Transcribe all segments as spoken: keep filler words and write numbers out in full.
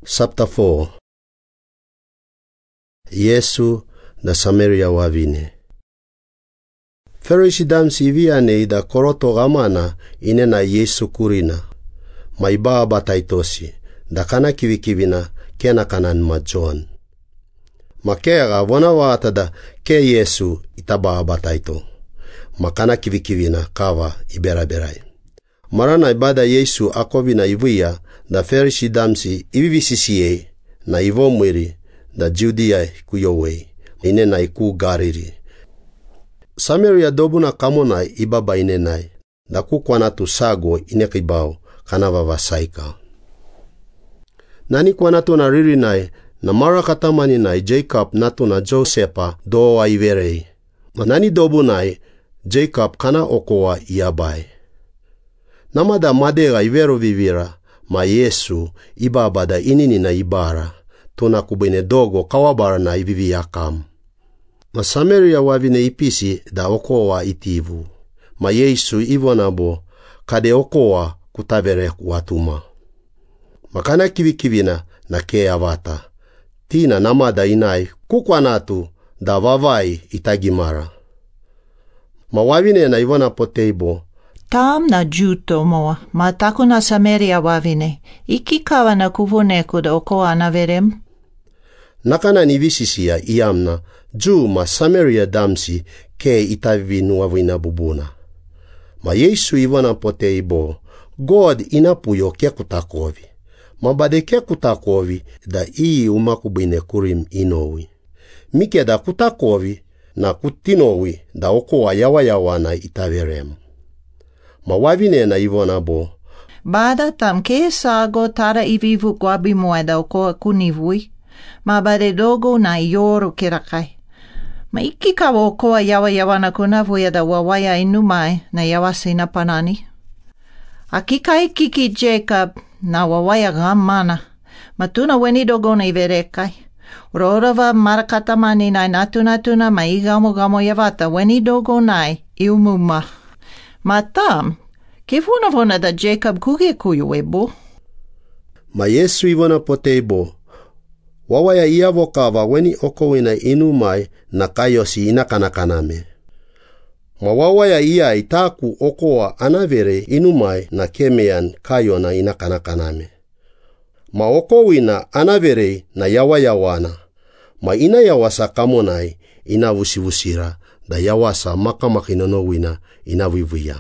Chapter four. Yesu na Samaria wavine. Ferishi damsi viane da koroto gamana ine na Yesu kurina. Maiba bataitosi da kana kivikivina kena kanan ma John. Makega wana wata da ke Yesu itaba bataito. Makana kivikivina kawa iberaberai. Marana ibada Yesu akovina ivuya da ferishi damsi ivivisisiye na ivo mwiri da Judea kuyowe ine na iku gariri. Samaria dobuna kamona ibaba ine nai da kukwana tu sago ine kibao kanava vasaika. Nani kwa natu na riri nai na mara katamani nai Jacob natu na Josepa doa iverei. Nani dobu nai Jacob kana okoa iabai. Namada madega ivero vivira ma Yesu ibaba da inini na ibara tuna kubine dogo kawabara na ivivi yakam. Ma Samaria wavine ipisi da okoa itivu. Ma Yesu ivonabo kade okoa kutavere watuma. Makana kivikivina na ke avata. Tina namada inai kukwanatu da vavai itagimara. Ma wavine na ivona poteibo. Tam na juto moa, ma tako na Samaria wavine. Iki kawa na kuvoneku da okoa na verem? Nakana ni visisia iamna juu ma Samaria damsi ke itavinu wavina bubuna. Ma Yesu ivona poteibo, God inapuyo ke kutakovi. Ma bade ke kutakovi da ii umakubine kurim inowi. Mike da kutakovi na kutinowi da okoa yawa yawa na itaverem. Ma wavine na ivona bo. Bada tam ke sago tara ivivu gwabi moeda okoa kunivui. Ma bade dogo na yoru kirakai. Ma iki ka okoa yawa yawa na kunavui da wawaya inumai na yawa sina panani. Akikai kiki Jacob na wawaya gamana. Matuna weni dogo na iverekai. Rorava marakatamani na natuna tuna ma igamo gamo yavata weni dogo na iumuma. Matam, kifuna vona da Jacob kuge kuyo ebo? Ma Yesu ivona poteibo. Wawaya iavokava weni okowina inumai na kayosi inakanakaname. Ma wawaya ia itaku okoa anavere inumai na kemean kayo na inakanakaname. Ma okowina anavere na yawayawana. Ma ina yawasa kamonai inavusivusira da yawasa makamakinonowina inavivuya.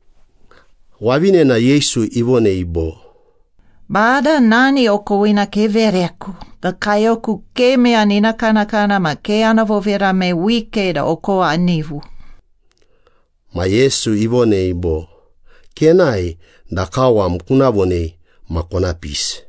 Wavine na Yesu ivone ibo. Bada nani okowina kevereku. Da kayoku keme anina kana kana ma ke anavovera me wike da okoa anivu. Ma Yesu ivone ibo. Kenai da kawam kunavone makona pis.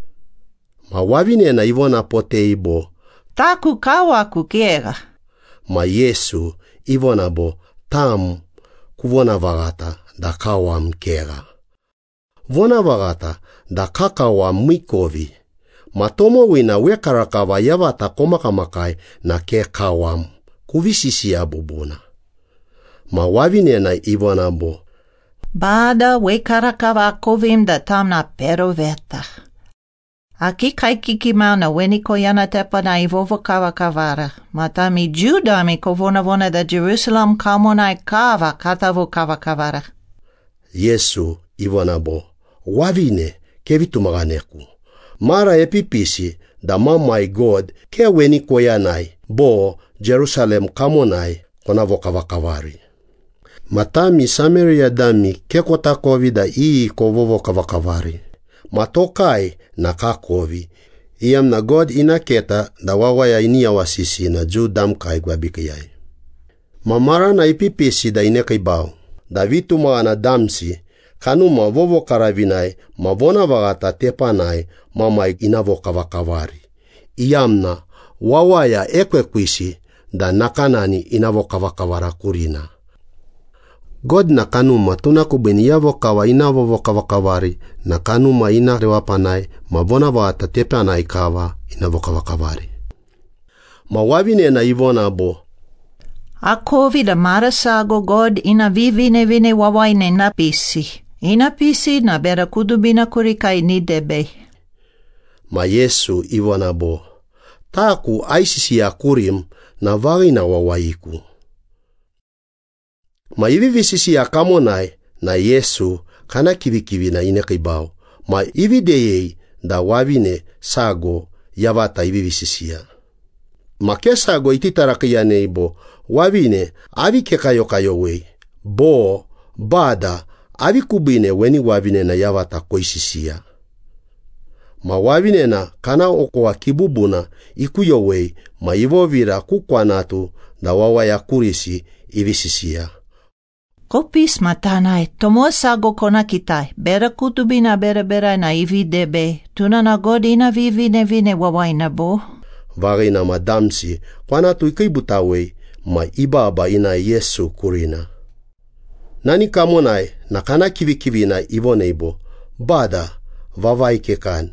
Ma wavine na ivona pote ibo. Taku kawa kukera. Ma Yesu ivona bo tam kuvona vagata da kawam kera. Vona vagata da kakawam mikovi. Matomo wina wekarakava yavata komakamakai na ke kawam kuvisisia bubuna. Ma wavine na ivona bo. Bada wekarakava kovim da tam na peroveta. Aki kaikiki mauna weni koyana tepa na ivovo kava kavara. Matami judami kovona vona da Jerusalem kamonai kava katavo kava kavara. Yesu ivona bo. Wavine kevitumaganeku. Mara epipisi da mamai God ke weni koyanai bo Jerusalem kamonai konavo kava kavari. Matami Samaria dami ke kotakovi da ii kovovo kava kavari. Matokai na kakovi. Iyam na God inaketa da wawaya inia wasisi na juu damkai gwabikiyai. Mamara na ipipisi da inekibao. Da vitu maana damsi. Kanuma vovo karavinai mavona vagata tepanai mamai inavo kavakavari. Iyamna wawaya ekwekwisi da nakanani inavo kavakavara kurina. God na kanuma tunakubini yavo kawa inavo vokavakavari na kanuma ina rewapanai mavona vagata tepanai kava inavo kavakavari. Mawavine na ivona bo. Akovi da marasago God ina vivine vine wawaine napisi. Ina pisi na bera kudubina kurikai ni debe. Ma Yesu ivona bo, taku aisisia kurim na vagina wawaiku. Ma ivi sisia kamonai na Yesu kana kivikivi na inekibao. Ma ivi deyei da wavine sago yavata ivi sisia. Ma ke sago ititarakiane ibo wavine avi kekayo kayo wei. Bo bada avi kubine weni wavine na yavata koisisia. Ma wavine na kana okoa kibubuna ikuyo wei ma ivovira kukwanatu da wawaya kurisi ivi sisia. Kopis matanai, tomo sago kona kitai, bera kutubina bera bera na ivi debe, tuna na godina vivine vine wawaina bo. Vagina madamsi, kwanatu ikibutawei, ma ibaba ina Yesu kurina. Nani kamonai, na kana kivi kivi na ivoneibo, bada, vavai kekan.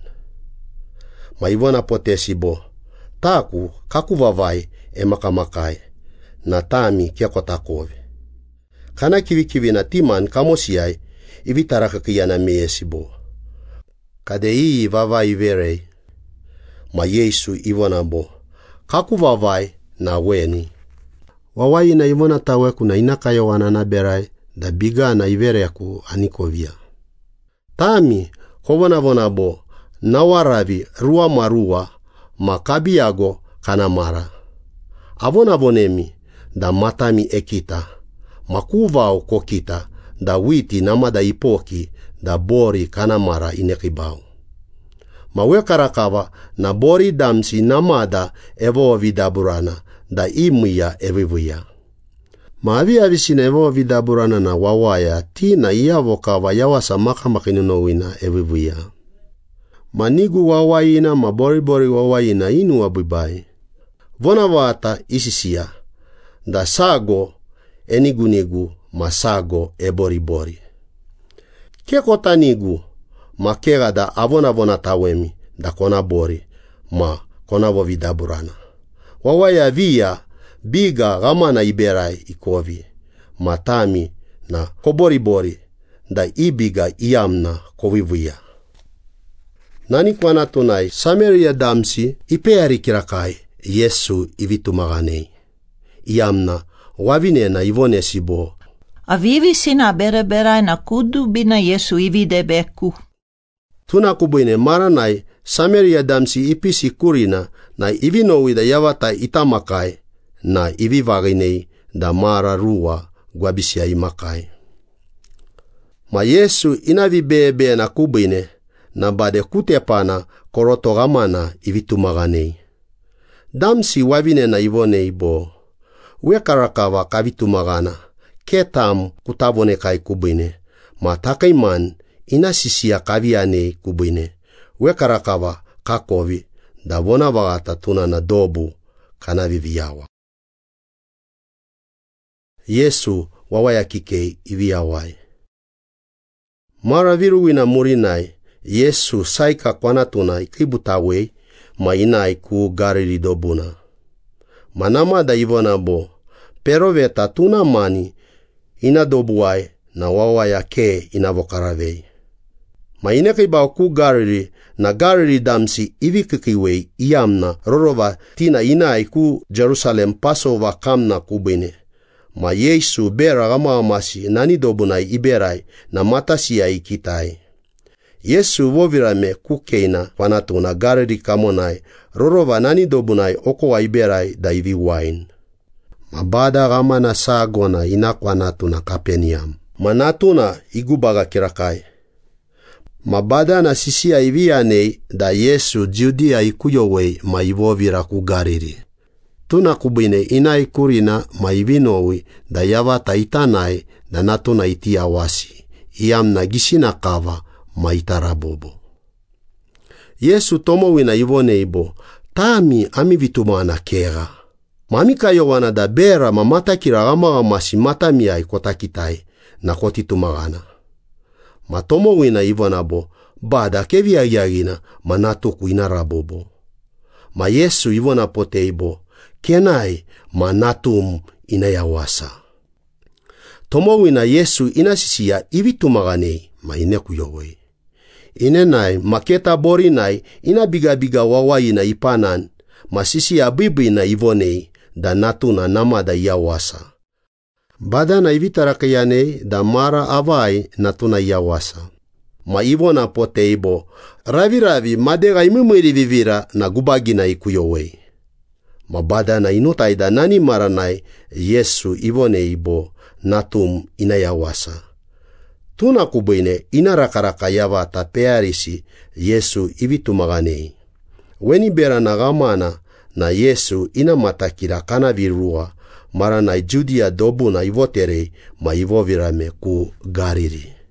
Ma ivona potesi bo, taku kaku vavai e makamakai, na tami kiakotakove. Kana kivi kivi na timan kamosiai, ivitarakakia na meesibo. Kade ii vavai verei. Ma Yesu ivona bo, kaku vavai na weni. Wawai na ivona taweku na inakayo wanana berai, da biga na ivereku anikovia. Tami, kovona vona bo, na waravi rua marua, makabiago kana mara. Avona vonemi, da matami ekita. Makuvao kokita, da witi namada ipoki, da bori kana mara inekibao. Mawekarakava na bori damsi namada evo vidaburana, da imuya evivuya. Maavi avisina evo vidaburana na wawaya, ti na iavokava yawasa makamakinunowina evivuya. Manigu wawayina mabori bori wawayina inu wabubai. Vona wata isisia, da sago enigunigu masago eboribori. Kekota nigu ma kega da avona vona tawemi da kona bori ma kona vovidaburana. Wawaya via biga gamana iberai ikovi matami na koboribori da ibiga iamna kovivuya. Nani kwana tunai Samaria damsi ipeari kirakai Yesu ivitumaganei. Iamna wavine na ivone sibo. Avivi sina bere bere na kudu bina Yesu ivi debeku. Tuna kubuine maranai Samaria damsi ipisi kurina na ivinowi da yavata itamakai na ivi vaginei da mara rua guabisia imakai. Ma Yesu inavi bebe na kubuine na bade kutepana korotogamana ivitumaganei. Damsi wavine na ivone ibo. Wekarakava kavitumagana, ketam kutavone kai kubine, ma takaiman inasisia kaviane kubine, wekarakava kakovi, da vona vagata tuna na dobu kanaviviawa. Yesu wawaya kikei iviawai. Mara viruwina murinai, Yesu saika kwanatuna ikibutawei, ma inai ku gariri dobuna. Manama da ivona bo, pero veta tuna mani ina dobuai na wawaya ke inavokaravei. Ma inekibao ku gariri na gariri damsi ivikikiwei iamna rorova tina inai ku Jerusalem Passover kamna kubine. Ma Yesu bera gama amasi nani dobunai iberai na matasia ikitai. Yesu vovirame kukeina panatuna gariri kamonai rorova nani dobunai okowa iberai da ivi wine. Mabada gama na sagona inakwanatuna Kapeniam. Manatuna igubaga kirakai. Mabada na sisia ivianei da Yesu Judea ikuyowei ma ivovira ku gariri. Tuna kubine ina ikurina ma ivinowi da yavata itanai da natuna itiawasi. Iamna gishina kava ma itarabobo. Yesu tomowina ivone ibo, tami ami vitumana kera. Mami kayowana da bera mamata kiragama masi matami ai kotakitai na kotitumagana. Matomowina ivona bo, bada kevia yagina manatoku inarabobo. Ma Yesu ivona pote ibo, kenai manatum inayawasa. Tomowina Yesu inasisia ivitumaganei ma inekuyowei. Inenai maketa borinai ina biga-biga wawaina ipanan, masisi abibi na ivonei da natuna namada yawasa. Bada na ivitarakayane da mara avai natuna yawasa. Ma ivona poteibo, ravi-ravi madega imumiri vivira na gubagina ikuyowei. Ma bada na inutai da nani maranai Yesu ivoneibo natum ina yawasa. Tuna kubuine ina rakaraka yawa ta pearisi Yesu ivitumaganei. Weni bera nagamana na Yesu ina matakira kana virua maranai Judea dobu na ivoterei ma ivovirame ku Galili.